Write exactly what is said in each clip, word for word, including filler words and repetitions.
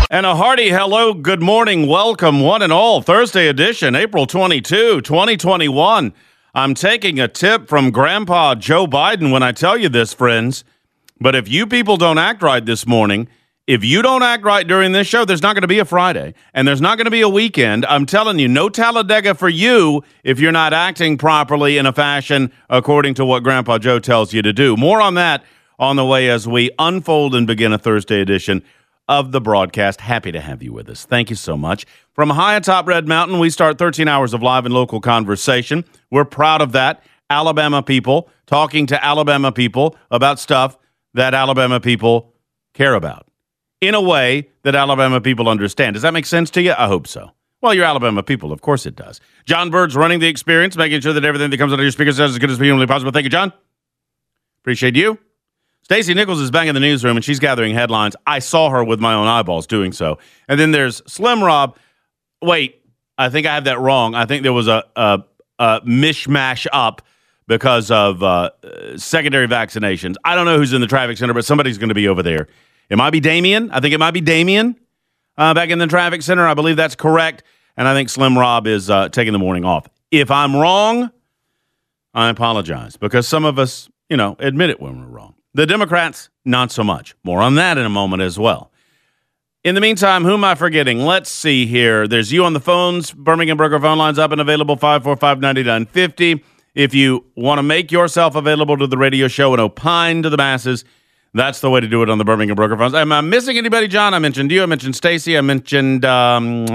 And a hearty hello, good morning, welcome, one and all. Thursday edition, April twenty-second, twenty twenty-one. I'm taking a tip from Grandpa Joe Biden when I tell you this, friends. But if you people don't act right this morning, if you don't act right during this show, there's not going to be a Friday, and there's not going to be a weekend. I'm telling you, no Talladega for you if you're not acting properly in a fashion according to what Grandpa Joe tells you to do. More on that on the way as we unfold and begin a Thursday edition of the broadcast. Happy to have you with us. Thank you so much. From high atop Red Mountain, we start thirteen hours of live and local conversation. We're proud of that. Alabama people talking to Alabama people about stuff that Alabama people care about in a way that Alabama people understand. Does that make sense to you? I hope so. Well, you're Alabama people. Of course it does. John Bird's running the experience, making sure that everything that comes out of your speakers is as good as humanly possible. Thank you, John. Appreciate you. Stacey Nichols is back in the newsroom, and she's gathering headlines. I saw her with my own eyeballs doing so. And then there's Slim Rob. Wait, I think I have that wrong. I think there was a, a, a mishmash up because of uh, secondary vaccinations. I don't know who's in the traffic center, but somebody's going to be over there. It might be Damien. I think it might be Damien uh, back in the traffic center. I believe that's correct. And I think Slim Rob is uh, taking the morning off. If I'm wrong, I apologize, because some of us, you know, admit it when we're wrong. The Democrats, not so much. More on that in a moment as well. In the meantime, who am I forgetting? Let's see here. There's you on the phones. Birmingham Broker phone lines up and available, five four five, nine nine five zero. If you want to make yourself available to the radio show and opine to the masses, that's the way to do it on the Birmingham Broker phones. Am I missing anybody, John? I mentioned you. I mentioned Stacy. I mentioned um,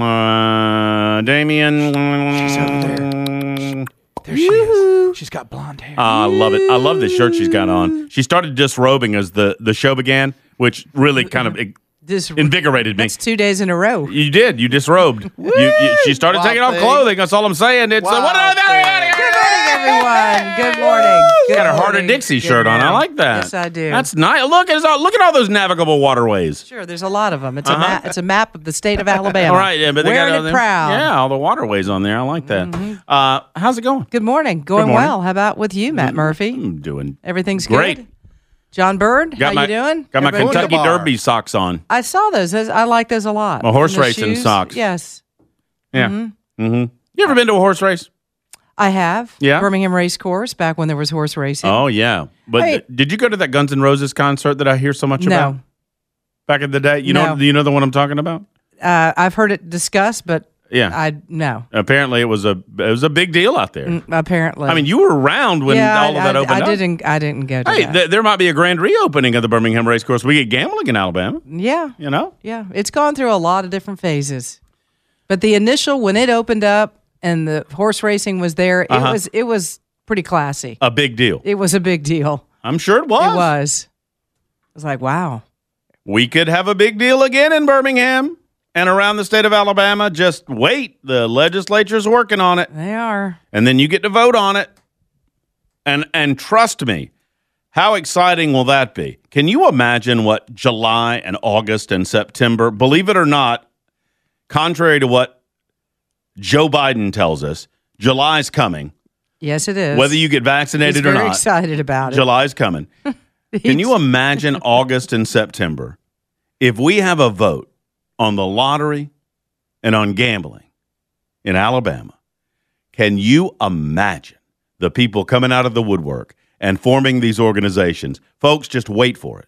uh, Damien. She's over there. There she is. She's got blonde hair. I uh, love it. I love this shirt she's got on. She started disrobing as the, the show began, which really kind of Dis- invigorated me. That's two days in a row. You did. You disrobed. you, you, she started Wild taking off thing. clothing. That's all I'm saying. It's uh, what are they? Good morning, everyone. Good morning. Good Got her morning. Heart of Dixie Good shirt on. I morning. like that. Yes, I do. That's nice. Look at look at all those navigable waterways. Sure, there's a lot of them. It's Uh-huh. a map. It's a map of the state of Alabama. All right, yeah, but they Wearing got all it them- proud. Yeah, all the waterways on there. I like that. Mm-hmm. Uh, how's it going? Good morning. Going morning. well. How about with you, Matt Murphy? I'm doing Everything's great. good. John Bird, Got how my, you doing? Got my Everybody- Kentucky Wunderbar. Derby socks on. I saw those. Those- I like those a lot. My horse And the racing shoes, socks. Yes, Yeah. Mm-hmm. You ever been to a horse race? I have. Yeah? Birmingham Race Course back when there was horse racing. Oh yeah. But Hey. th- did you go to that Guns N' Roses concert that I hear so much about? No, Back in the day, you know, No. do you know the one I'm talking about? uh, I've heard it discussed, but Yeah. I no. Apparently, it was a it was a big deal out there. Mm, Apparently, I mean, you were around when yeah, all of that I, opened I up. didn't. I didn't go to Hey, that. th- there might be a grand reopening of the Birmingham Race Course. We get gambling in Alabama. yeah, You know, yeah. It's gone through a lot of different phases, but the initial when it opened up and the horse racing was there, it Uh-huh. was it was pretty classy. a big deal. It was a big deal. I'm sure it was. It was. It was like wow. We could have a big deal again in Birmingham and around the state of Alabama. Just wait. The legislature's working on it. They are. And then you get to vote on it. And and trust me, how exciting will that be? Can you imagine what July and August and September, believe it or not, contrary to what Joe Biden tells us, July's coming. Yes, it is. Whether you get He's vaccinated or very not, excited about it. July's coming. Can you imagine August and September if we have a vote on the lottery and on gambling in Alabama? Can you imagine the people coming out of the woodwork and forming these organizations? Folks, just wait for it.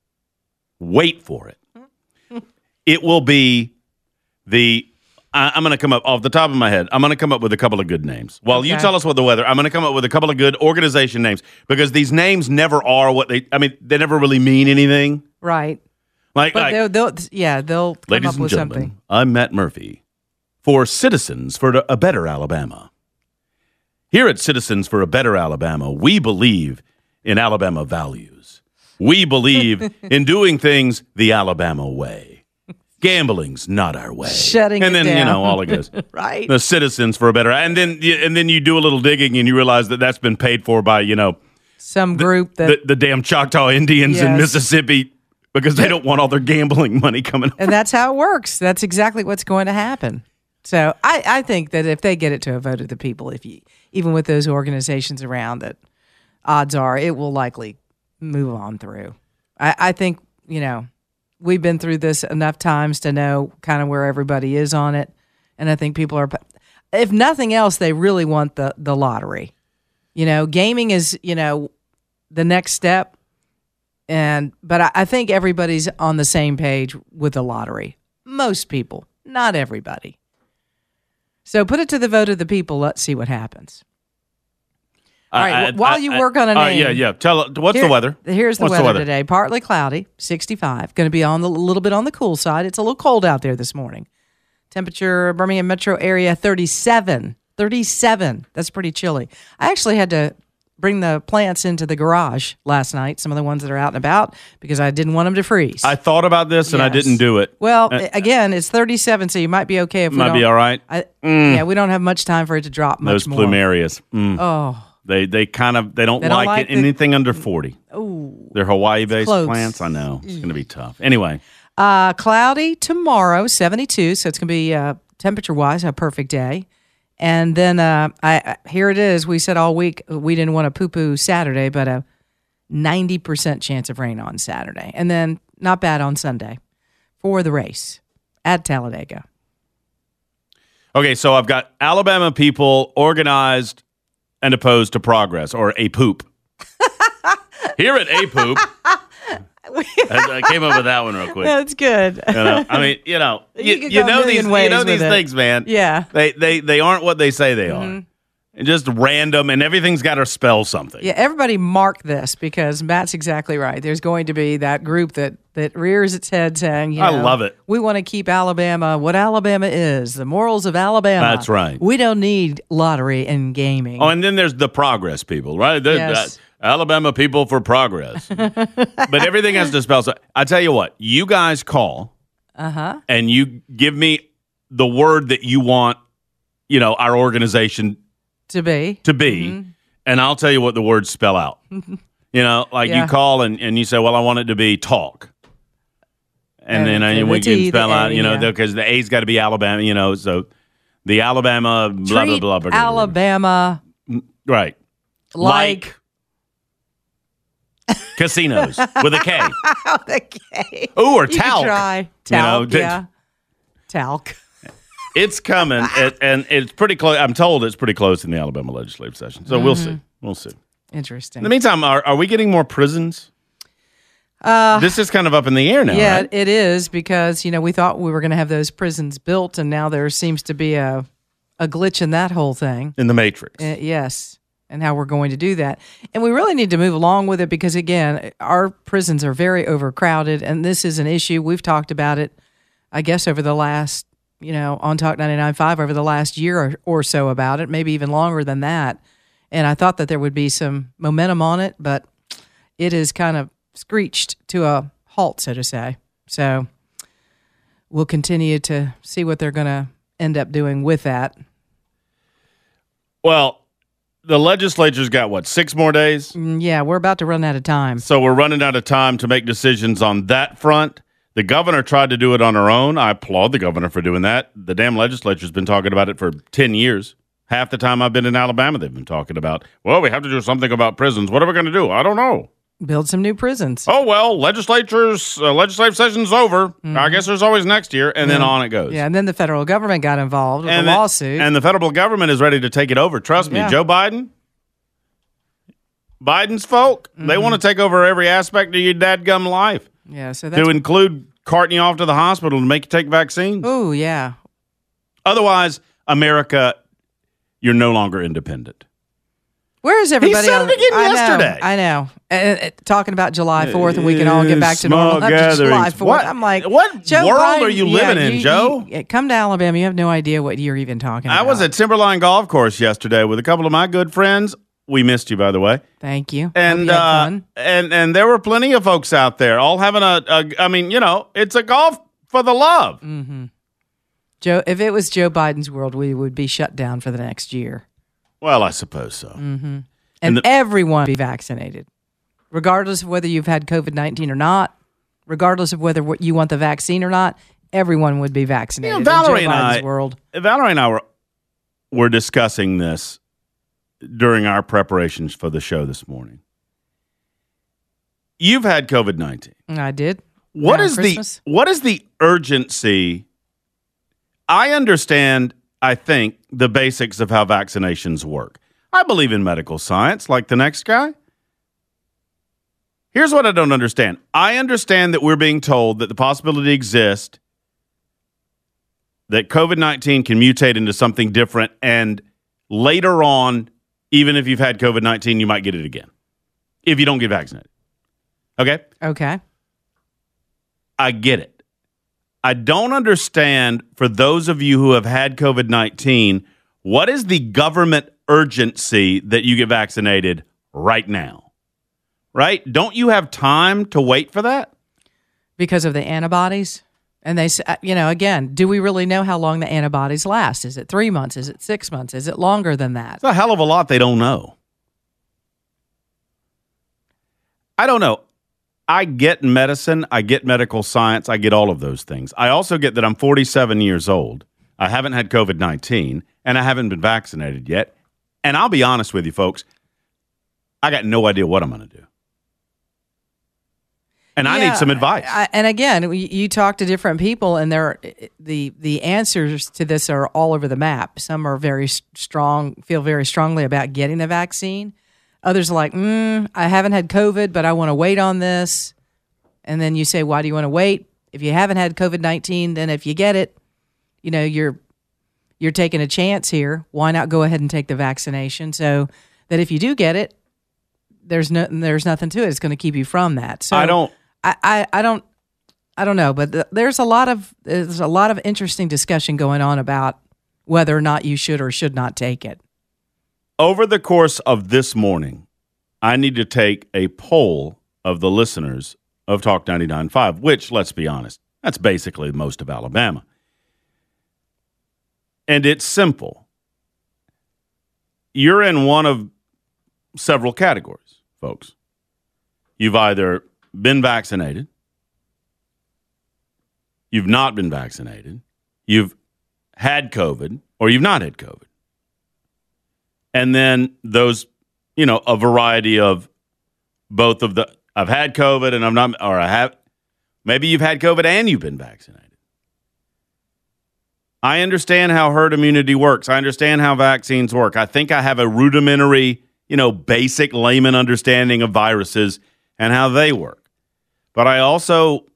Wait for it. It will be the I, I'm going to come up off the top of my head. I'm going to come up with a couple of good names. While you Okay. tell us what the weather, I'm going to come up with a couple of good organization names because these names never are what they. I mean, they never really mean anything. right. Like, But like they'll, they'll yeah they'll come ladies up and with gentlemen, something. I'm Matt Murphy for Citizens for a Better Alabama. Here at Citizens for a Better Alabama, we believe in Alabama values. We believe in doing things the Alabama way. Gambling's not our way. Shutting and it then, you down. know, all it goes. Right. The Citizens for a Better, and then and then you do a little digging and you realize that that's been paid for by, you know, Some group that the, the damn Choctaw Indians in Yes. Mississippi because they don't want all their gambling money coming and that's how it works. That's exactly what's going to happen. So I, I think that if they get it to a vote of the people, if you even with those organizations around, that odds are it will likely move on through. I, I think you know we've been through this enough times to know kind of where everybody is on it. And I think people are, if nothing else, they really want the, the lottery. You know, gaming is, you know, the next step. And, but I, I think everybody's on the same page with the lottery. Most people, not everybody. So put it to the vote of the people. Let's see what happens. All right. I, I, while I, you I, work on a uh, name. yeah, yeah. Tell what's Here- the weather? Here's the What's weather, the weather today. Partly cloudy, sixty-five. Going to be on the, a little bit on the cool side. It's a little cold out there this morning. Temperature, Birmingham metro area, thirty-seven. thirty-seven. That's pretty chilly. I actually had to bring the plants into the garage last night, some of the ones that are out and about, because I didn't want them to freeze. I thought about this and I Yes. didn't do it. well, Uh, again, it's thirty-seven, so you might be okay if we Might don't. be all right. I, Yeah, we don't have much time for it to drop much Those more. plumerias. Mm. Oh, They they kind of they don't They don't like, like it, the- anything under forty. oh. They're Hawaii based close. plants. I know it's going to be tough. Anyway, Uh, cloudy tomorrow, seventy-two. So it's going to be uh, temperature-wise a perfect day. And then uh, I, I here it is. We said all week we didn't want to poo-poo Saturday, but a ninety percent chance of rain on Saturday. And then not bad on Sunday for the race at Talladega. okay, so I've got Alabama people organized and opposed to progress or a poop. Here at a poop, I, I came up with that one real quick. That's good. You know, I mean, you know, You you, could you go a know these, million you ways know with these it. things, man. Yeah. They they they aren't what they say they are. And just random, and everything's got to spell something. Yeah, everybody mark this because Matt's exactly right. There's going to be that group that that rears its head saying, you know, I love it. We want to keep Alabama what Alabama is, the morals of Alabama. That's right. We don't need lottery and gaming. Oh, and then there's the progress people, right? The, Yes. uh, Alabama people for progress. But everything has to spell. So I tell you what, you guys call, uh-huh. and you give me the word that you want, you know, our organization to be. to be, and I'll tell you what the words spell out. You know, like Yeah. you call and, and you say, well, I want it to be talk. And And then the uh, we T, can spell the A, out, you know, yeah. because the A's got to be Alabama, you know, so the Alabama, blah, Treat blah, blah, blah. Alabama Right. like. Casinos with a K. Okay. Ooh, or You could talc. try. You Talc, know, d- yeah. Talc. It's coming, it, and it's pretty close. I'm told it's pretty close in the Alabama legislative session. So we'll see. We'll see. Interesting. In the meantime, are, are we getting more prisons? Uh, this is kind of up in the air now, Yeah, right? it is because, you know, we thought we were going to have those prisons built, and now there seems to be a, a glitch in that whole thing. In the Matrix. Uh, yes, and how we're going to do that. And we really need to move along with it because, again, our prisons are very overcrowded, and this is an issue. We've talked about it, I guess, over the last, you know, on Talk ninety-nine point five over the last year or, or so about it, maybe even longer than that. And I thought that there would be some momentum on it, but it is kind of screeched to a halt, so to say. So we'll continue to see what they're going to end up doing with that. Well, the legislature's got, what, six more days? Mm, Yeah, we're about to run out of time. So we're running out of time to make decisions on that front. The governor tried to do it on her own. I applaud the governor for doing that. The damn legislature's been talking about it for ten years. Half the time I've been in Alabama, they've been talking about, well, we have to do something about prisons. What are we going to do? I don't know. Build some new prisons. Oh, well, legislature's uh, legislative session's over. I guess there's always next year, and then on it goes. Yeah, and then the federal government got involved with and a the- lawsuit. And the federal government is ready to take it over. Trust me, Yeah. Joe Biden, Biden's folk, they want to take over every aspect of your dadgum life, yeah, so that's. to include carting you off to the hospital to make you take vaccines. Oh, yeah. Otherwise, America, you're no longer independent. Where is everybody? said on- it again I know, yesterday. I know. And, and talking about July fourth, and we can all get back to normal Small after July gatherings. fourth. What- I'm like, what Joe world Biden- are you yeah, living in, you- Joe? you- come to Alabama. You have no idea what you're even talking I about. was at Timberline Golf Course yesterday with a couple of my good friends. We missed you, by the way. Thank you. Hope And you had uh, fun. and and there were plenty of folks out there, all having a, a. I mean, you know, it's a golf for the love. Mm. Joe, if it was Joe Biden's world, we would be shut down for the next year. Well, I suppose so. And, And the- everyone be vaccinated, regardless of whether you've had COVID nineteen or not, regardless of whether what you want the vaccine or not. Everyone would be vaccinated. You know, Valerie in Joe and Biden's I- world. Valerie and I were were discussing this during our preparations for the show this morning. You've had COVID nineteen. I did. What around is Christmas. the what is the urgency? I understand, I think, the basics of how vaccinations work. I believe in medical science like the next guy. Here's what I don't understand. I understand that we're being told that the possibility exists that COVID nineteen can mutate into something different, and later on, even if you've had COVID nineteen, you might get it again if you don't get vaccinated. Okay? Okay. I get it. I don't understand, for those of you who have had COVID nineteen, what is the government urgency that you get vaccinated right now? Right? Don't you have time to wait for that? Because of the antibodies. And they, you know, again, do we really know how long the antibodies last? Is it three months? Is it six months? Is it longer than that? It's a hell of a lot they don't know. I don't know. I get medicine. I get medical science. I get all of those things. I also get that I'm forty-seven years old. I haven't had COVID nineteen, and I haven't been vaccinated yet. And I'll be honest with you, folks, I got no idea what I'm going to do. And I Yeah, need some advice. I, and again, you, you talk to different people, and they're, the the answers to this are all over the map. Some are very strong, feel very strongly about getting the vaccine. Others are like, mm, I haven't had COVID, but I want to wait on this. And then you say, why do you want to wait? If you haven't had COVID nineteen, then if you get it, you know, you're you're taking a chance here. Why not go ahead and take the vaccination so that if you do get it, there's no there's nothing to it. It's going to keep you from that. So I don't. I, I, I don't I don't know, but th- there's a lot of there's a lot of interesting discussion going on about whether or not you should or should not take it. Over the course of this morning, I need to take a poll of the listeners of Talk ninety-nine point five, which, let's be honest, that's basically most of Alabama. And it's simple. You're in one of several categories, folks. You've either been vaccinated, you've not been vaccinated, you've had COVID, or you've not had COVID. And then those, you know, a variety of both of the, I've had COVID and I'm not, or I have, maybe you've had COVID and you've been vaccinated. I understand how herd immunity works. I understand how vaccines work. I think I have a rudimentary, you know, basic layman understanding of viruses and how they work. But I also,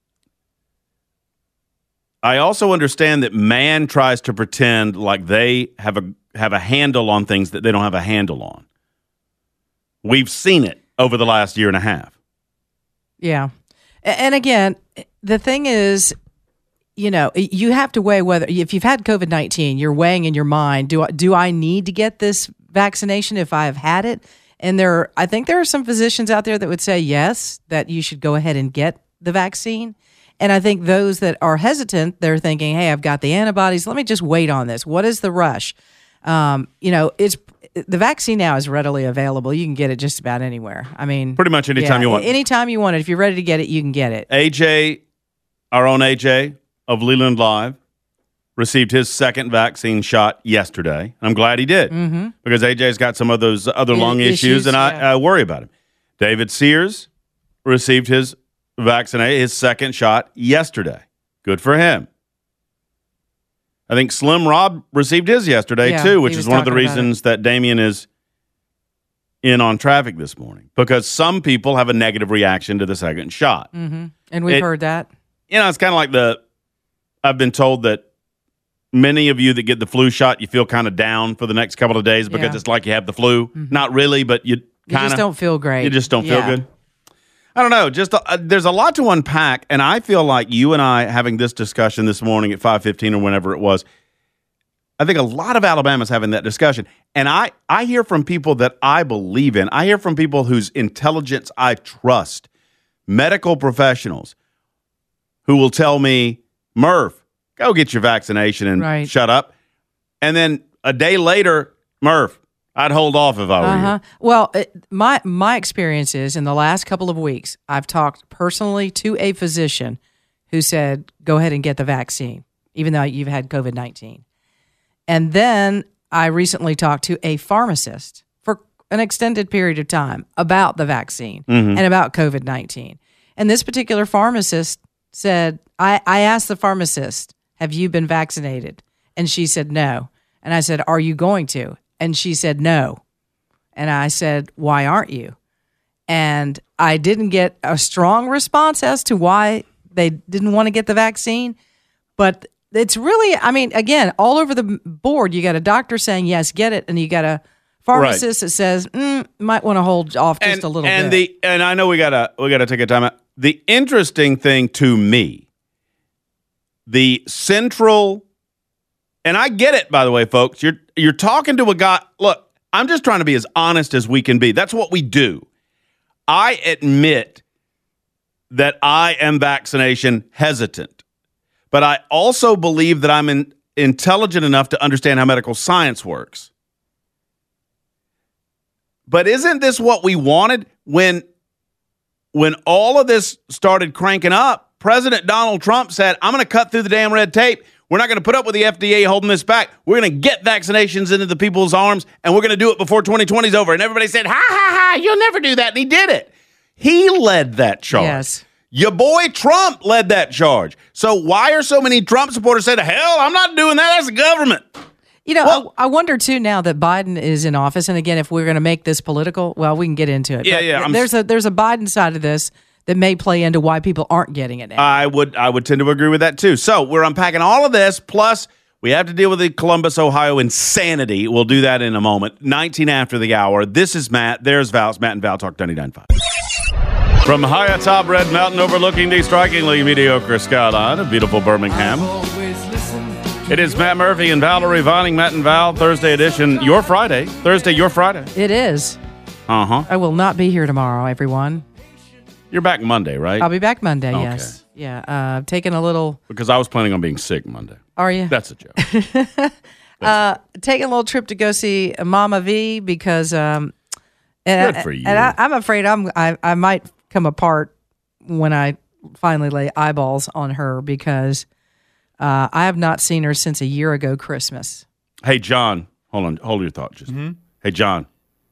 I also understand that man tries to pretend like they have a have a handle on things that they don't have a handle on. We've seen it over the last year and a half. Yeah. And again, the thing is, you know, you have to weigh whether, if you've had COVID nineteen, you're weighing in your mind, do I, do I need to get this vaccination if I have had it? And there, I think there are some physicians out there that would say yes, that you should go ahead and get the vaccine. And I think those that are hesitant, they're thinking, hey, I've got the antibodies. Let me just wait on this. What is the rush? Um, you know, it's the vaccine now is readily available. You can get it just about anywhere. I mean, pretty much anytime yeah, you want. Anytime you want it. If you're ready to get it, you can get it. A J, our own A J of Leland Live, received his second vaccine shot yesterday. I'm glad he did, mm-hmm. because A J's got some of those other lung I- issues, issues and I, yeah. I worry about him. David Sears received his vaccinate his second shot yesterday. Good for him. I think Slim Rob received his yesterday Yeah, too, he which was is one of the talking about reasons that Damien is in on traffic this morning, because some people have a negative reaction to the second shot. Mm-hmm. And we've It- heard that. You know, it's kind of like the, I've been told that many of you that get the flu shot, you feel kind of down for the next couple of days because Yeah. it's like you have the flu. Not really, but you You kind just of don't feel great. You just don't Yeah. feel good. I don't know. Just uh, there's a lot to unpack, and I feel like you and I having this discussion this morning at five fifteen or whenever it was, I think a lot of Alabama's having that discussion. And I, I hear from people that I believe in. I hear from people whose intelligence I trust, medical professionals, who will tell me, Murph, go get your vaccination and Right. shut up. And then a day later, Murph, I'd hold off if I were Uh-huh. you. Well, it, my my experience is in the last couple of weeks, I've talked personally to a physician who said, go ahead and get the vaccine, even though you've had COVID nineteen. And then I recently talked to a pharmacist for an extended period of time about the vaccine Mm-hmm. and about COVID nineteen. And this particular pharmacist said, I, I asked the pharmacist, have you been vaccinated? And she said, no. And I said, are you going to? And she said, no. And I said, why aren't you? And I didn't get a strong response as to why they didn't want to get the vaccine. But it's really, I mean, again, all over the board, you got a doctor saying, yes, get it. And you got a pharmacist right. that says, mm, might want to hold off just and, a little and bit. The, and I know we got to we gotta take a time out. The interesting thing to me, the central, and I get it, by the way, folks, you're you're talking to a guy, look, I'm just trying to be as honest as we can be. That's what we do. I admit that I am vaccination hesitant, but I also believe that I'm in, intelligent enough to understand how medical science works. But isn't this what we wanted when when all of this started cranking up? President Donald Trump said, I'm going to cut through the damn red tape. We're not going to put up with the F D A holding this back. We're going to get vaccinations into the people's arms, and we're going to do it before twenty twenty is over. And everybody said, ha, ha, ha, you'll never do that. And he did it. He led that charge. Yes. Your boy Trump led that charge. So why are so many Trump supporters saying, hell, I'm not doing that. That's the government. You know, Well- I, I wonder, too, now that Biden is in office, and again, if we're going to make this political, well, we can get into it. Yeah, But yeah, I'm- There's a, there's a Biden side of this that may play into why people aren't getting it now. I would I would tend to agree with that too. So we're unpacking all of this, plus we have to deal with the Columbus, Ohio insanity. We'll do that in a moment. nineteen after the hour. This is Matt. There's Val. It's Matt and Val Talk ninety-nine point five. From high atop Red Mountain overlooking the strikingly mediocre skyline of beautiful Birmingham, it is Matt Murphy and Valerie Vining. Matt and Val, Thursday edition. Your Friday. Thursday, your Friday. It is. Uh-huh. I will not be here tomorrow, everyone. You're back Monday, right? I'll be back Monday, Okay. yes. Yeah, uh, taking a little, Because I was planning on being sick Monday. are you? That's a joke. Uh, taking a little trip to go see Mama V because, um, and, Good I, for you. and I, I'm afraid I'm, I, I might come apart when I finally lay eyeballs on her because uh, I have not seen her since a year ago Christmas. Hey, John, hold on. Hold your thought. Just Hey, John.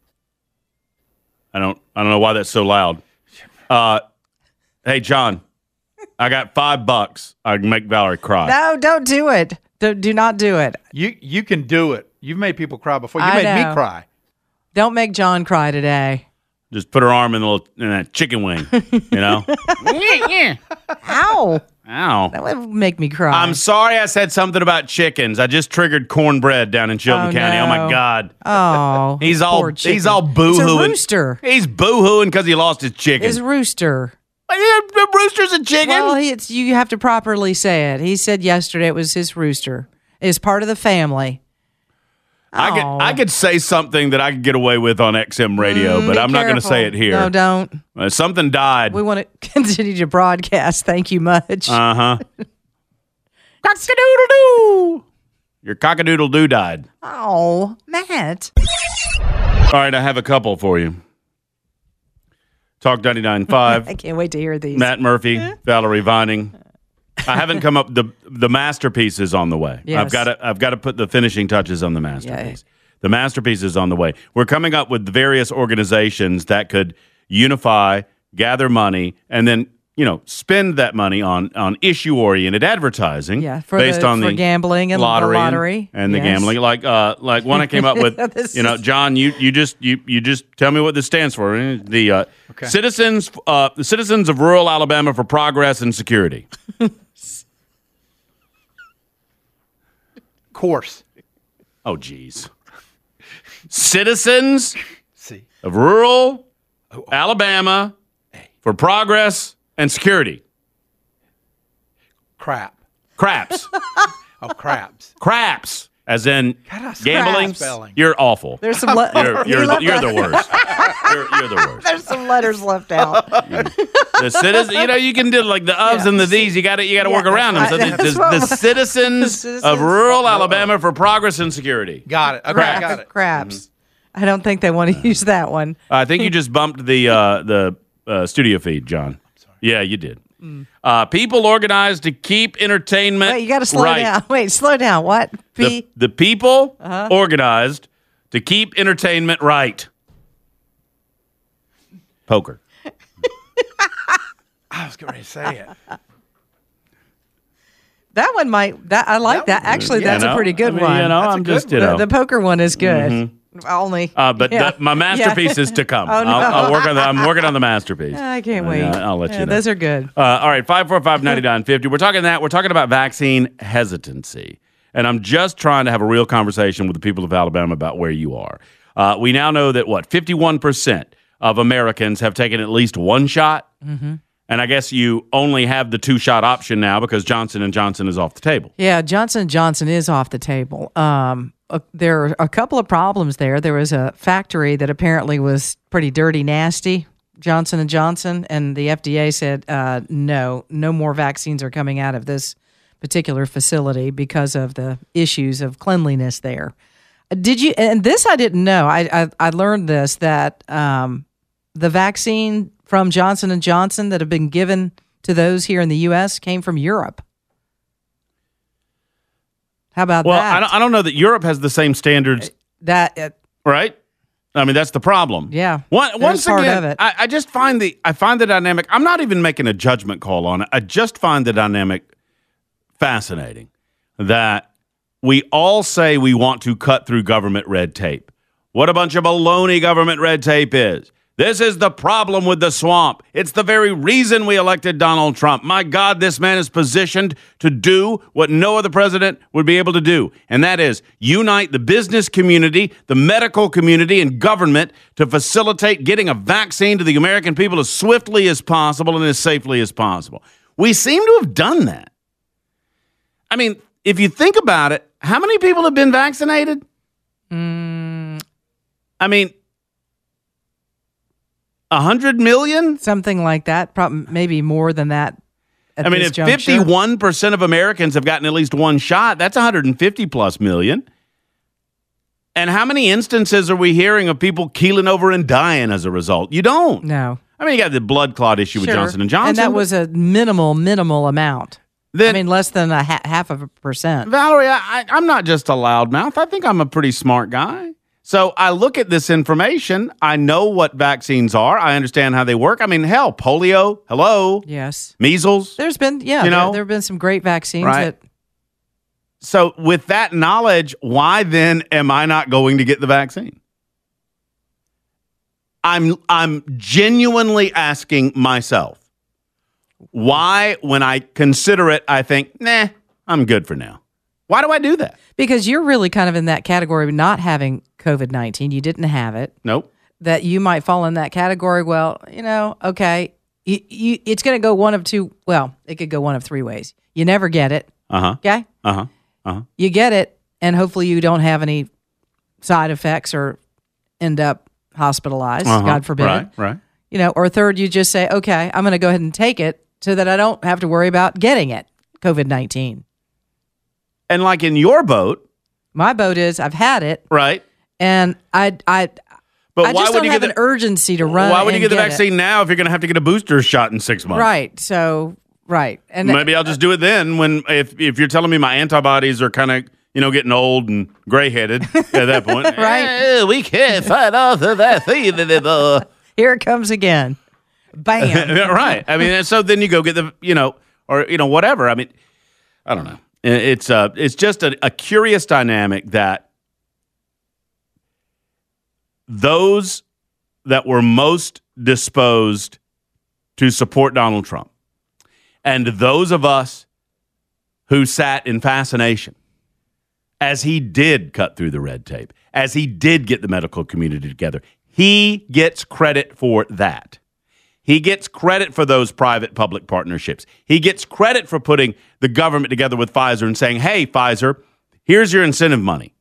I don't I don't know why that's so loud. Uh, hey, John, I got five bucks. I can make Valerie cry. No, don't do it. Do, do not do it. You you can do it. You've made people cry before. You I made know. me cry. Don't make John cry today. Just put her arm in the little in that chicken wing, you know? Ow. Ow. That would make me cry. I'm sorry I said something about chickens. I just triggered cornbread down in Chilton Oh, County. Oh, my no. God. Oh, He's all poor chicken. he's all It's a boo-hooing. rooster. He's boo-hooing because he lost his chicken. His rooster. The rooster's a chicken. Well, he- it's you have to properly say it. He said yesterday it was his rooster. It's part of the family. I could Oh. I could say something that I could get away with on X M radio, Mm, but be I'm not going to say it careful. here. No, don't. Uh, something died. We want to continue to broadcast. Thank you much. Uh huh. Cock-a-doodle-doo. Your cock-a-doodle-doo died. oh, Matt. All right, I have a couple for you. Talk ninety-nine point I five. can't wait to hear these. Matt Murphy, Valerie Vining. I haven't come up the the masterpiece is on the way. Yes. I've got to I've got to put the finishing touches on the masterpiece. The masterpiece is on the way. We're coming up with various organizations that could unify, gather money, and then you know spend that money on on issue oriented advertising. Yeah, for based the- on for the gambling and the lottery and- lottery. and, the Yes. gambling. Like uh like one I came up with. This you know, is- John, you you just you you just tell me what this stands for. The uh, Okay. citizens uh, the citizens of rural Alabama for progress and security. Course. Oh, geez. Citizens See. of rural Alabama for progress and security. Crap. Craps. Oh, craps. Craps. As in God, I suck gambling. at spelling. You're awful. There's some. Le- You're, You you're, left you're out- the worst. You're, you're the worst. There's some letters left out. The citizens, you know, you can do like the ofs Yeah. and the these. You got to you got to Yeah, work around them. So the, that's the, what- the citizens, The citizens of rural of- Alabama for progress and security. Got it. Okay, Crap. got it. Craps. I don't think they want to use that one. I think you just bumped the uh, the uh, studio feed, John. Yeah, you did. Uh, people organized to keep entertainment. Wait, you got to slow right. down. Wait, slow down. What? The, P. the people Uh-huh. organized to keep entertainment right. Poker. I was going to say it. That one might. That I like that. That Actually, You that's know? a pretty good I mean, one. You know, That's a I'm good just, you one. know. the, the poker one is good. Only. Uh, but yeah. the, my masterpiece Yeah. is to come. Oh, no. I'll, I'll work on the, I'm working on the masterpiece. I can't wait. Yeah, I'll let Yeah, you know. Those are good. Uh, all right, five four five, nine nine five zero. We're talking that. We're talking about vaccine hesitancy. And I'm just trying to have a real conversation with the people of Alabama about where you are. Uh, we now know that, what, fifty-one percent of Americans have taken at least one shot? Mm-hmm. And I guess you only have the two-shot option now because Johnson and Johnson is off the table. Yeah, Johnson and Johnson is off the table. Um, uh, there are a couple of problems there. There was a factory that apparently was pretty dirty, nasty, Johnson and Johnson, and the F D A said, uh, no, no more vaccines are coming out of this particular facility because of the issues of cleanliness there. Did you? And this I didn't know. I I, I learned this that um, the vaccine from Johnson and Johnson that have been given to those here in the U S came from Europe. How about Well, that? I don't, I don't know that Europe has the same standards, that uh, right? I mean, that's the problem. Yeah, One, that once is part again, of it. I, I just find the I find the dynamic. I'm not even making a judgment call on it. I just find the dynamic fascinating that we all say we want to cut through government red tape. What a bunch of baloney government red tape is. This is the problem with the swamp. It's the very reason we elected Donald Trump. My God, this man is positioned to do what no other president would be able to do, and that is unite the business community, the medical community, and government to facilitate getting a vaccine to the American people as swiftly as possible and as safely as possible. We seem to have done that. I mean, if you think about it, how many people have been vaccinated? Mm. I mean, a hundred million? Something like that, probably maybe more than that. At I mean, this if juncture. fifty-one percent of Americans have gotten at least one shot, that's one hundred fifty plus million. And how many instances are we hearing of people keeling over and dying as a result? You don't. No. I mean, you got the blood clot issue with Sure. Johnson and Johnson. And that was a minimal, minimal amount. Then, I mean, less than a ha- half of a percent. Valerie, I, I'm not just a loudmouth. I think I'm a pretty smart guy. So I look at this information. I know what vaccines are. I understand how they work. I mean, hell, polio, hello, Yes. measles. There's been, yeah, You there, know? there have been some great vaccines Right. that So with that knowledge, why then am I not going to get the vaccine? I'm I'm genuinely asking myself, why, when I consider it, I think, nah, I'm good for now. Why do I do that? because you're really kind of in that category of not having COVID nineteen. You didn't have it. Nope. That you might fall in that category. Well, you know, okay, you, you, it's going to go one of two. Well, it could go one of three ways. You never get it. Uh-huh. Okay. Uh-huh. Uh-huh. You get it, and hopefully you don't have any side effects or end up hospitalized. Uh-huh. God forbid. Right, right. You know, or third, you just say, okay, I'm going to go ahead and take it so that I don't have to worry about getting it, COVID nineteen. And like in your boat, My boat is I've had it, right? and I I But I why just would don't you have get an the, urgency to run. Why would you and get the it. vaccine now if you're going to have to get a booster shot in six months? Right. So right, and Maybe I'll just do it then. When if if you're telling me my antibodies are kind of you know getting old and gray headed at that point, Right. Eh, we can't fight off the vaccine anymore. here it comes again. Bam. Right. I mean, and so then you go get the you know or you know whatever. I mean, I don't know. It's uh it's just a, a curious dynamic that those that were most disposed to support Donald Trump and those of us who sat in fascination as he did cut through the red tape, as he did get the medical community together, he gets credit for that. He gets credit for those private-public partnerships. He gets credit for putting the government together with Pfizer and saying, hey, Pfizer, here's your incentive money.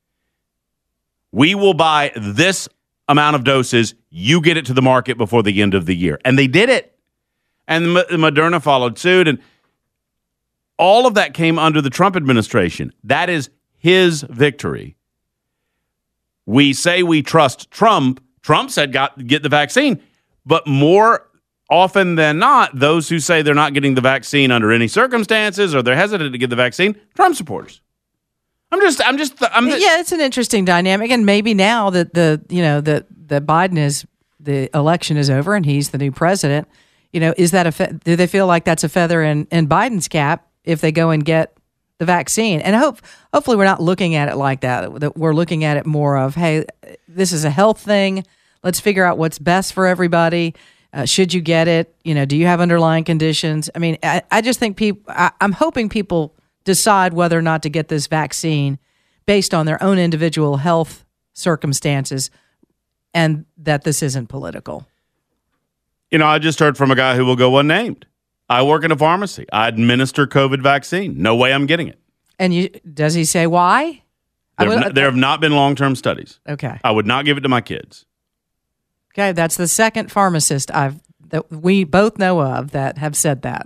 We will buy this amount of doses. You get it to the market before the end of the year. And they did it. And M- Moderna followed suit. And all of that came under the Trump administration. That is his victory. We say we trust Trump. Trump said got get the vaccine. But more often than not, those who say they're not getting the vaccine under any circumstances or they're hesitant to get the vaccine, Trump supporters. I'm just, I'm just, I'm the, Yeah, it's an interesting dynamic, and maybe now that the you know that that Biden is the election is over and he's the new president, you know, is that a fe- do they feel like that's a feather in, in Biden's cap if they go and get the vaccine? And hope hopefully we're not looking at it like that. That we're looking at it more of, hey, this is a health thing. Let's figure out what's best for everybody. Uh, should you get it? You know, do you have underlying conditions? I mean, I, I just think people. I, I'm hoping people decide whether or not to get this vaccine based on their own individual health circumstances, and that this isn't political. You know, I just heard from a guy who will go unnamed. I work in a pharmacy. I administer COVID vaccine. No way I'm getting it. And you does he say why? There, would, have, not, there have not been long-term studies. Okay. I would not give it to my kids. Okay, that's the second pharmacist I've that we both know of that have said that.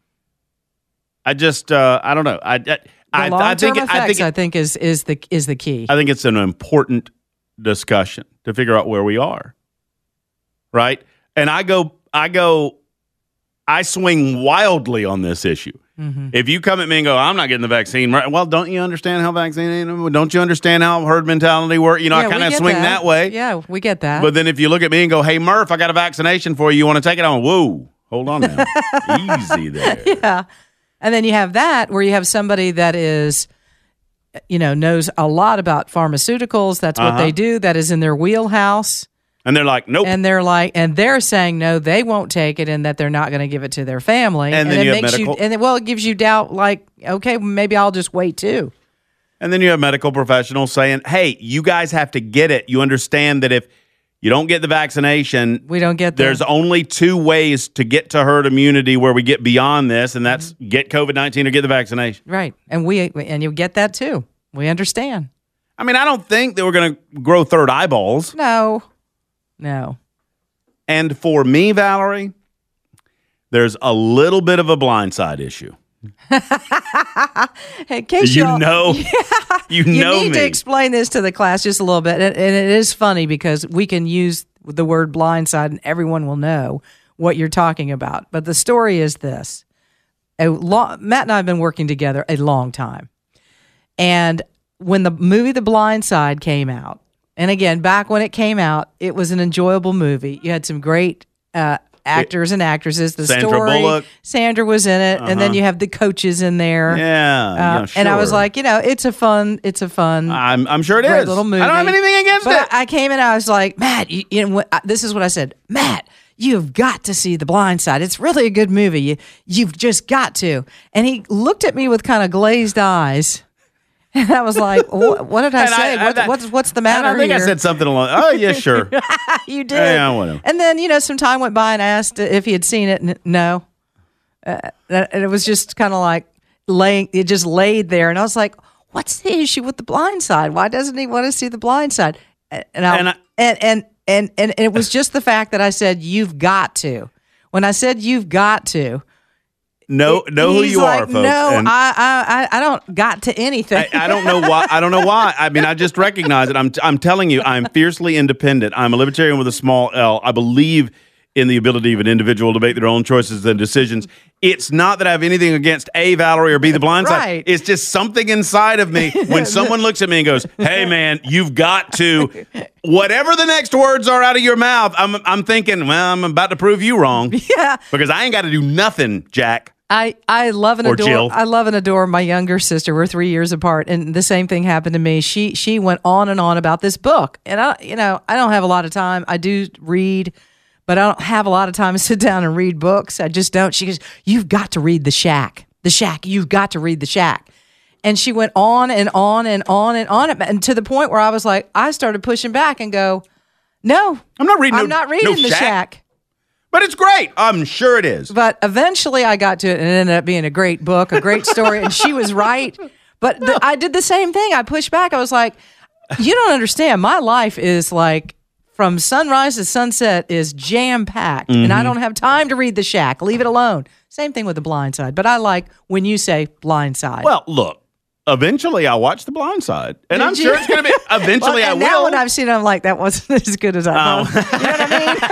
I just, uh, I don't know. I, I, The I, long-term I think, it, effects, I think, it, I think, is is the is the key. I think it's an important discussion to figure out where we are, right? And I go, I go, I swing wildly on this issue. Mm-hmm. If you come at me and go, I'm not getting the vaccine, right? Well, don't you understand how vaccine? Don't you understand how herd mentality works? You know, yeah, I kind of get swing that. that way. Yeah, we get that. But then if you look at me and go, hey, Murph, I got a vaccination for you. You want to take it on? Whoa, hold on now. Easy there. Yeah. And then you have that where you have somebody that is, you know, knows a lot about pharmaceuticals. That's what Uh-huh. they do. That is in their wheelhouse. And they're like, nope. And they're like, and they're saying no, they won't take it, and that they're not going to give it to their family. And then it you have makes medical- you, and then, well, it gives you doubt. Like, okay, maybe I'll just wait too. And then you have medical professionals saying, hey, you guys have to get it. You understand that if you don't get the vaccination, We don't get the- there's only two ways to get to herd immunity where we get beyond this, and that's Mm-hmm. get COVID nineteen or get the vaccination. Right, and we and you get that too. We understand. I mean, I don't think that we're going to grow third eyeballs. No, no. And for me, Valerie, there's a little bit of a blindside issue. Hey, in case You y'all- know, you You know need me. to explain this to the class just a little bit. And, and it is funny because we can use the word blindside and everyone will know what you're talking about. But the story is this. A lo- Matt and I have been working together a long time. And when the movie The Blind Side came out, and again, back when it came out, it was an enjoyable movie. You had some great uh, actors and actresses. The Sandra story, Bullock. Sandra was in it, and then you have the coaches in there. Yeah, Uh, yeah, And I was sure. like, you know, it's a fun, it's a fun, I'm, I'm sure it great is. little movie. I don't have anything against but it. I, I came in, I was like, Matt, you, you know what? I- This is what I said, Matt. You've got to see The Blind Side. It's really a good movie. You, you've just got to. And he looked at me with kind of glazed eyes. And I was like, what, what did I And I- say? I- what, that- what's, what's the And matter I think here? I said something along. Oh, yeah, sure. You did. Yeah, whatever. And then, you know, some time went by and I asked if he had seen it. And no. Uh, and it was just kind of like laying, it just laid there. And I was like, what's the issue with The Blind Side? Why doesn't he want to see The Blind Side? And I, And I- and, and, and, and, and it was just the fact that I said, you've got to. When I said you've got to, Know, know who he's you like, are, folks. No, And I, I, I I don't got to anything. I, I don't know why. I don't know why. I mean, I just recognize it. I'm, I'm telling you, I'm fiercely independent. I'm a libertarian with a small L. I believe in the ability of an individual to make their own choices and decisions. It's not that I have anything against A, Valerie, or B, The Blind Side. Right. It's just something inside of me when someone looks at me and goes, hey, man, you've got to, whatever the next words are out of your mouth, I'm, I'm thinking, well, I'm about to prove you wrong. Yeah. Because I ain't got to do nothing, Jack. I, I love and Or adore Jill. I love and adore my younger sister. We're three years apart, and the same thing happened to me. She she went on and on about this book, and I you know I don't have a lot of time. I do read, but I don't have a lot of time to sit down and read books. I just don't. She goes, "You've got to read The Shack. The Shack. You've got to read The Shack." And she went on and on and on and on, and to the point where I was like, I started pushing back and go, "No, I'm not reading I'm no- not reading no The Shack. Shack." But it's great. I'm sure it is. But eventually I got to it and it ended up being a great book, a great story. And she was right. But the, I did the same thing. I pushed back. I was like, you don't understand. My life is like from sunrise to sunset is jam packed. And I don't have time to read The Shack. Leave it alone. Same thing with The Blind Side. But I like when you say Blind Side. Well, look, eventually I'll watch The Blind Side. And Did I'm you? sure it's going to be, eventually Well, I and will. now when I've seen it, I'm like, that wasn't as good as I thought. You know what I mean?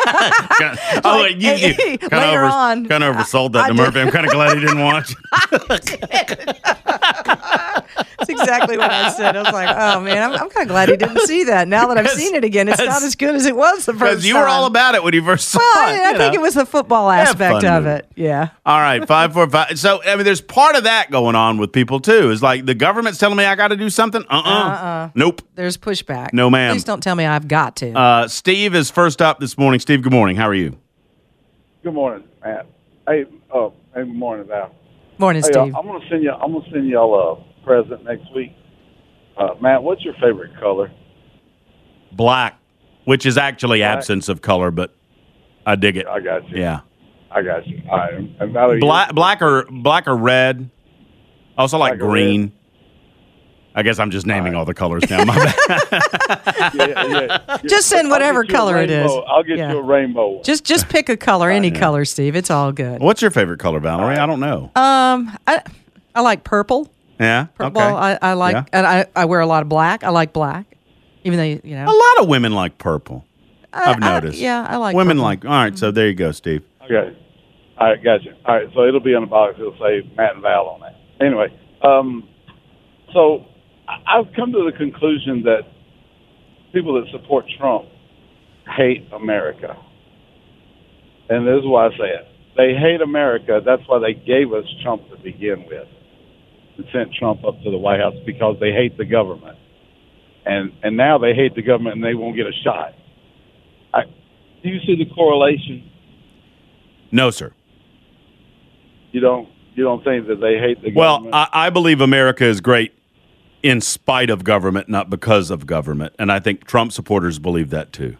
oh, like, you, you hey, kind later of on, kind of oversold that I to did. Murphy. I'm kind of glad he didn't watch. That's exactly exactly what I said. I was like, oh, man, I'm, I'm kind of glad he didn't see that. Now that I've seen it again, it's not as good as it was the first time. Because you were all about it when you first saw well, it. I, I think know. it was the football aspect of movie. it. Yeah. All right, five, four, five. So, I mean, there's part of that going on with people, too. It's like the government's telling me I got to do something. Uh-uh. Uh-uh. Nope. There's pushback. No, ma'am. Please don't tell me I've got to. Uh, Steve is first up this morning. Steve, good morning. How are you? Good morning, Matt. Hey, oh, hey, good morning, Val. Morning, Hey, Steve. uh, I'm gonna send you. I'm gonna send y'all a present next week. Uh, Matt, what's your favorite color? Black, which is actually Black. absence of color, but I dig it. I got you. Yeah. I got you. All right. And Valerie, Black, black or black or red. I also like Black or green. I guess I'm just naming all the colors now. My bad. yeah, yeah. Just send I'll whatever get you a color it is. rainbow. I'll get Yeah. you a rainbow one. Just just pick a color, any color, Steve. It's all good. What's your favorite color, Valerie? I don't know. Um, I I like purple. Yeah. Purple. Okay. I, I like, Yeah. and I, I wear a lot of black. I like black, even though you know. A lot of women like purple. I- I've I- noticed. yeah, I like women purple. like. All right, so there you go, Steve. Okay. All right, gotcha. All right, so it'll be on the box. It'll say Matt and Val on that. Anyway, um, so I- I've come to the conclusion that people that support Trump hate America. And this is why I say it. They hate America. That's why they gave us Trump to begin with and sent Trump up to the White House, because they hate the government. And and now they hate the government and they won't get a shot. I, do you see the correlation? No, sir. You don't you don't think that they hate the Well, government? I, I believe America is great in spite of government, not because of government. And I think Trump supporters believe that too.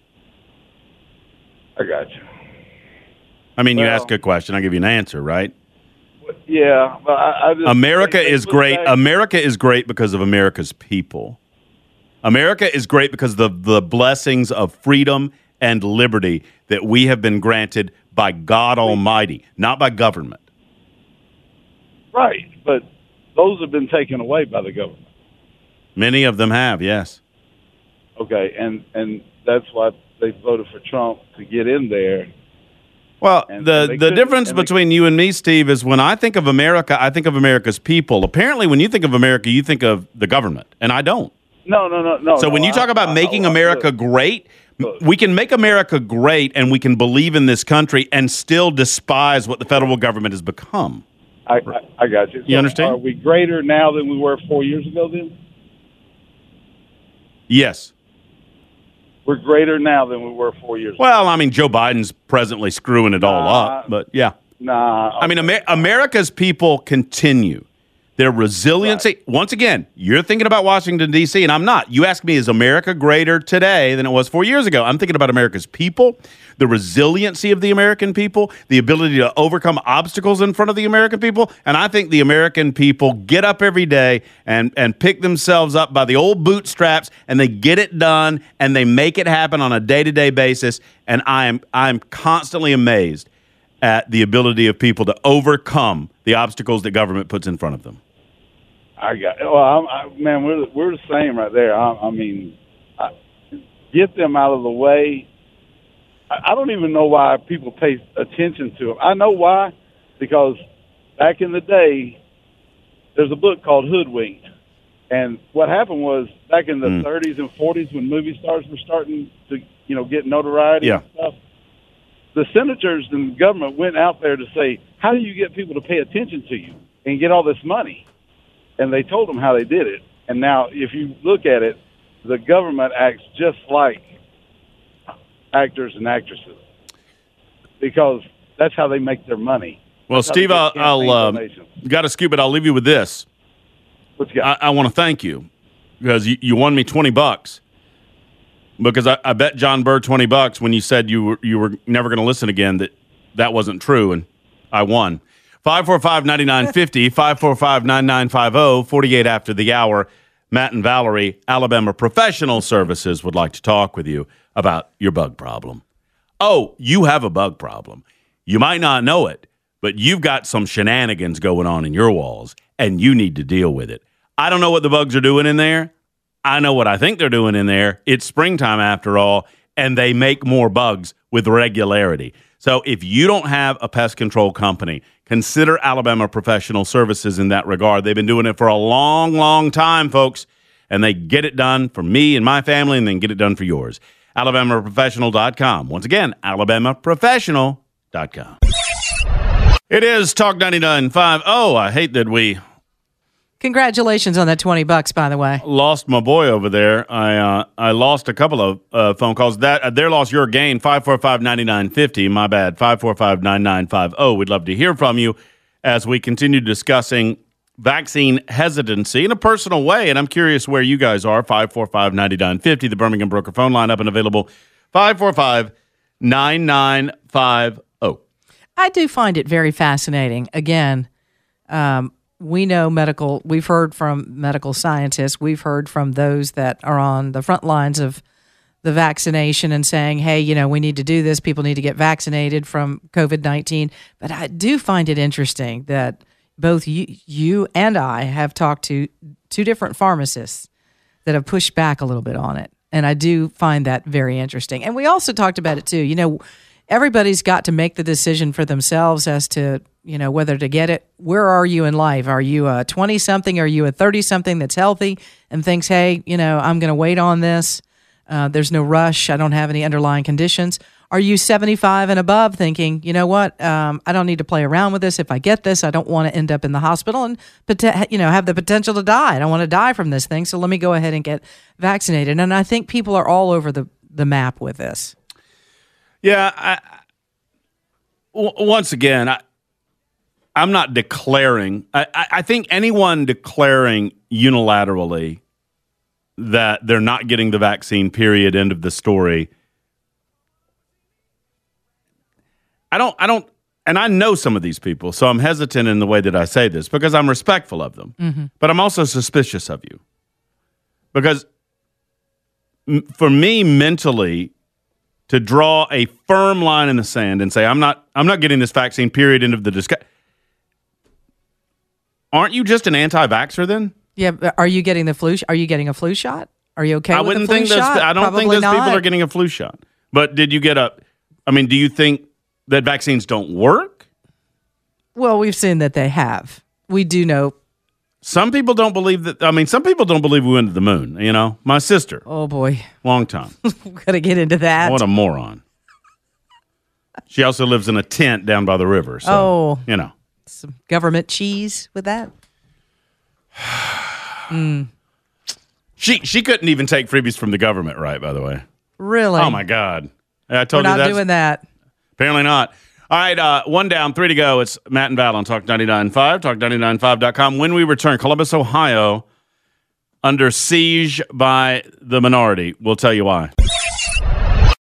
I got you. I mean, you Well- ask a question, I give you an answer, right? Yeah, but I, I just America they- they is put great. back- America is great because of America's people. America is great because of the blessings of freedom and liberty that we have been granted by God Almighty, not by government. right, but those have been taken away by the government. Many of them have, yes. Okay, and and that's why they voted for Trump to get in there. Well, And- the, and they the couldn't- difference and they- between you and me, Steve, is when I think of America, I think of America's people. Apparently, when you think of America, you think of the government, and I don't. No, no, no, no. So no, when you I- talk about I- making I- America look, great, Look. we can make America great and we can believe in this country and still despise what the federal government has become. I, I, I got you. You understand? Are we greater now than we were four years ago? Then Yes. we're greater now than we were four years ago. Well, I mean, Joe Biden's presently screwing it all Nah. up, but yeah. Nah, I mean, Amer- America's people continue. Their resiliency. Once again, you're thinking about Washington, D C, and I'm not. You ask me, is America greater today than it was four years ago? I'm thinking about America's people, the resiliency of the American people, the ability to overcome obstacles in front of the American people. And I think the American people get up every day and, and pick themselves up by the old bootstraps, and they get it done, and they make it happen on a day-to-day basis. And I am I am constantly amazed at the ability of people to overcome the obstacles that government puts in front of them. I got. Well, I'm, I, man, we're we're the same right there. I, I mean, I, get them out of the way. I, I don't even know why people pay attention to them. I know why, because back in the day, there's a book called Hoodwinked, and what happened was back in the Mm. thirties and forties when movie stars were starting to, you know, get notoriety Yeah. and stuff. The senators and the government went out there to say, how do you get people to pay attention to you and get all this money? And they told them how they did it. And now, if you look at it, the government acts just like actors and actresses because that's how they make their money. Well, That's how they Steve, get I'll, campaign I'll uh, donations. got to scoop it. I'll leave you with this. What you got? I, I want to thank you because you, you won me twenty bucks. Because I, I bet John Burr twenty bucks when you said you were you were never going to listen again that that wasn't true, and I won. five four five, nine nine five zero, five four five, nine nine five zero, forty-eight after the hour. Matt and Valerie, Alabama Professional Services, would like to talk with you about your bug problem. Oh, you have a bug problem. You might not know it, but you've got some shenanigans going on in your walls, and you need to deal with it. I don't know what the bugs are doing in there. I know what I think they're doing in there. It's springtime after all, and they make more bugs with regularity. So if you don't have a pest control company, consider Alabama Professional Services in that regard. They've been doing it for a long, long time, folks, and they get it done for me and my family and then get it done for yours. Alabama Professional dot com. Once again, Alabama Professional dot com. It is Talk ninety-nine point five. Oh, I hate that we Congratulations on that twenty bucks, by the way. lost my boy over there. I uh, I lost a couple of uh, phone calls. That uh, their loss, your gain. five four five, nine nine five zero. My bad. five four five, nine nine five zero. We'd love to hear from you as we continue discussing vaccine hesitancy in a personal way. And I'm curious where you guys are. five four five, nine nine five zero. The Birmingham Broker phone line up and available. five four five, nine nine five zero. I do find it very fascinating. Again, um, we know medical, we've heard from medical scientists, we've heard from those that are on the front lines of the vaccination and saying, hey, you know, we need to do this. People need to get vaccinated from COVID nineteen. But I do find it interesting that both you, you and I have talked to two different pharmacists that have pushed back a little bit on it. And I do find that very interesting. And we also talked about it too. You know, everybody's got to make the decision for themselves as to, you know, whether to get it. Where are you in life? Are you a twenty-something? Are you a thirty-something that's healthy and thinks, hey, you know, I'm going to wait on this. Uh, there's no rush. I don't have any underlying conditions. Are you seventy-five and above thinking, you know what, um, I don't need to play around with this. If I get this, I don't want to end up in the hospital and, you know, have the potential to die. I don't want to die from this thing. So let me go ahead and get vaccinated. And I think people are all over the, the map with this. Yeah. I, w- once again, I, I'm not declaring. I, I, I think anyone declaring unilaterally that they're not getting the vaccine, period, end of the story. I don't, I don't, and I know some of these people, so I'm hesitant in the way that I say this because I'm respectful of them, mm-hmm. but I'm also suspicious of you because m- for me mentally to draw a firm line in the sand and say, I'm not, I'm not getting this vaccine, period, end of the discussion. Aren't you just an anti-vaxxer then? Yeah. But are you getting the flu? Sh- are you getting a flu shot? Are you okay I with wouldn't the flu think those, shot? I don't Probably think those not. people are getting a flu shot. But did you get a, I mean, do you think that vaccines don't work? Well, we've seen that they have. We do know. Some people don't believe that. I mean, some people don't believe we went to the moon. You know, my sister. Oh, boy. Long time. We've got to get into that. What a moron. She also lives in a tent down by the river. So, oh. You know. Some government cheese with that. mm. She she couldn't even take freebies from the government, right, by the way. Really? Oh, my God. I told We're you not that. doing that. Apparently not. All right, uh, one down, three to go. It's Matt and Val on Talk ninety-nine point five, talk ninety-nine five dot com. When we return, Columbus, Ohio, under siege by the minority. We'll tell you why.